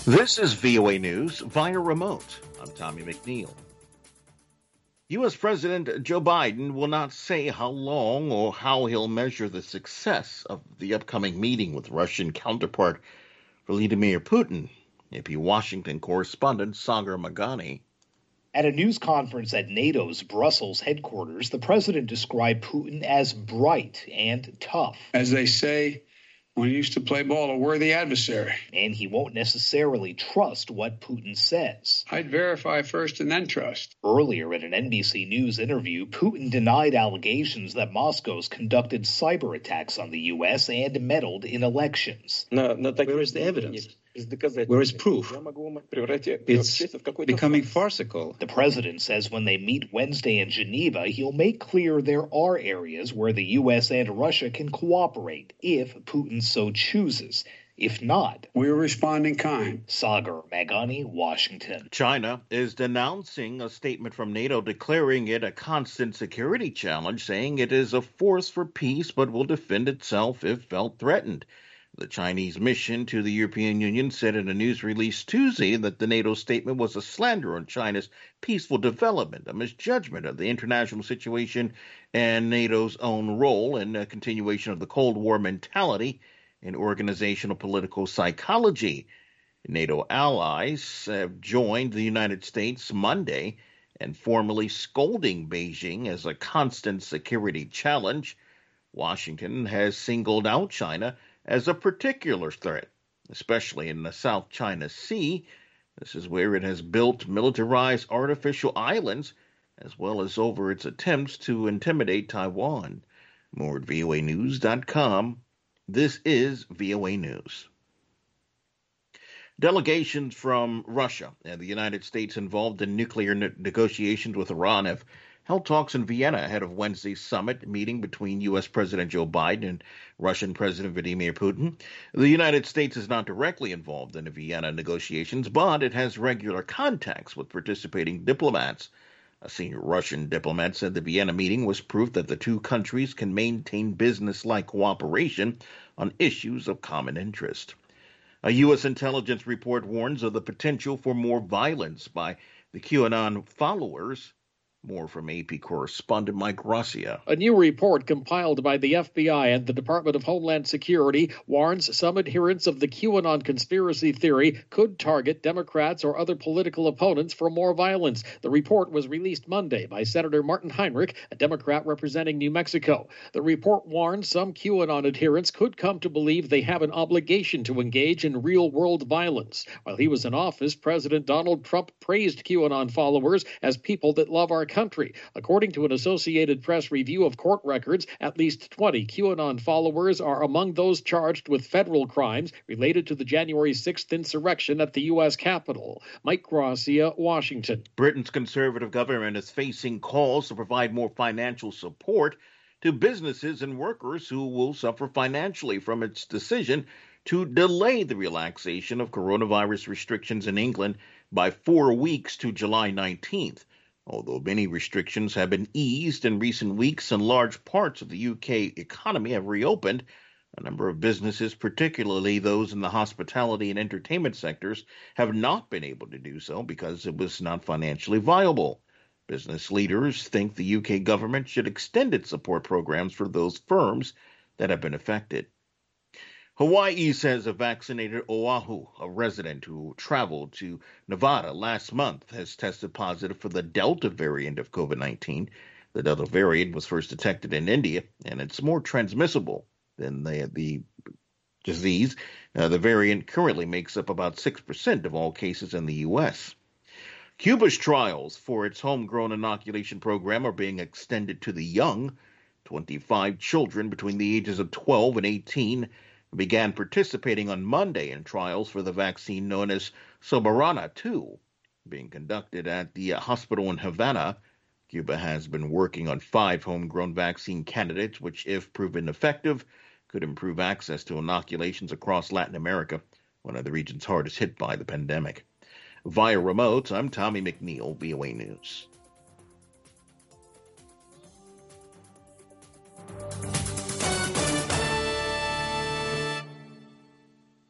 This is VOA News via remote. I'm Tommy McNeil. U.S. President Joe Biden will not say how long or how he'll measure the success of the upcoming meeting with Russian counterpart Vladimir Putin. AP Washington correspondent Sagar Meghani. At a news conference at NATO's Brussels headquarters, the president described Putin as bright and tough. As they say, when he used to play ball, a worthy adversary. And he won't necessarily trust what Putin says. I'd verify first and then trust. Earlier in an NBC News interview, Putin denied allegations that Moscow's conducted cyber attacks on the U.S. and meddled in elections. Where is the evidence? Where is proof? It's becoming farcical. The president says when they meet Wednesday in Geneva, he'll make clear there are areas where the U.S. and Russia can cooperate if Putin so chooses. If not, we'll respond in kind. Sagar Meghani, Washington. China is denouncing a statement from NATO declaring it a constant security challenge, saying it is a force for peace but will defend itself if felt threatened. The Chinese mission to the European Union said in a news release Tuesday that the NATO statement was a slander on China's peaceful development, a misjudgment of the international situation and NATO's own role in a continuation of the Cold War mentality in organizational political psychology. NATO allies have joined the United States Monday in formally scolding Beijing as a constant security challenge. Washington has singled out China as a particular threat, especially in the South China Sea. This is where it has built militarized artificial islands, as well as over its attempts to intimidate Taiwan. More at voanews.com. This is VOA News. Delegations from Russia and the United States involved in nuclear negotiations with Iran have held talks in Vienna ahead of Wednesday's summit meeting between U.S. President Joe Biden and Russian President Vladimir Putin. The United States is not directly involved in the Vienna negotiations, but it has regular contacts with participating diplomats. A senior Russian diplomat said the Vienna meeting was proof that the two countries can maintain business-like cooperation on issues of common interest. A U.S. intelligence report warns of the potential for more violence by the QAnon followers. More from AP correspondent Mike Gracia. A new report compiled by the FBI and the Department of Homeland Security warns some adherents of the QAnon conspiracy theory could target Democrats or other political opponents for more violence. The report was released Monday by Senator Martin Heinrich, a Democrat representing New Mexico. The report warns some QAnon adherents could come to believe they have an obligation to engage in real-world violence. While he was in office, President Donald Trump praised QAnon followers as people that love our country. According to an Associated Press review of court records, at least 20 QAnon followers are among those charged with federal crimes related to the January 6th insurrection at the U.S. Capitol. Mike Gracia, Washington. Britain's Conservative government is facing calls to provide more financial support to businesses and workers who will suffer financially from its decision to delay the relaxation of coronavirus restrictions in England by 4 weeks to July 19th. Although many restrictions have been eased in recent weeks and large parts of the UK economy have reopened, a number of businesses, particularly those in the hospitality and entertainment sectors, have not been able to do so because it was not financially viable. Business leaders think the UK government should extend its support programs for those firms that have been affected. Hawaii says a vaccinated Oahu, a resident who traveled to Nevada last month, has tested positive for the Delta variant of COVID-19. The Delta variant was first detected in India, and it's more transmissible than the disease. The variant currently makes up about 6% of all cases in the U.S. Cuba's trials for its homegrown inoculation program are being extended to the young. 25 children between the ages of 12 and 18 began participating on Monday in trials for the vaccine known as Soberana 2, being conducted at the hospital in Havana. Cuba has been working on 5 homegrown vaccine candidates, which, if proven effective, could improve access to inoculations across Latin America, one of the regions hardest hit by the pandemic. Via remote, I'm Tommy McNeil, VOA News.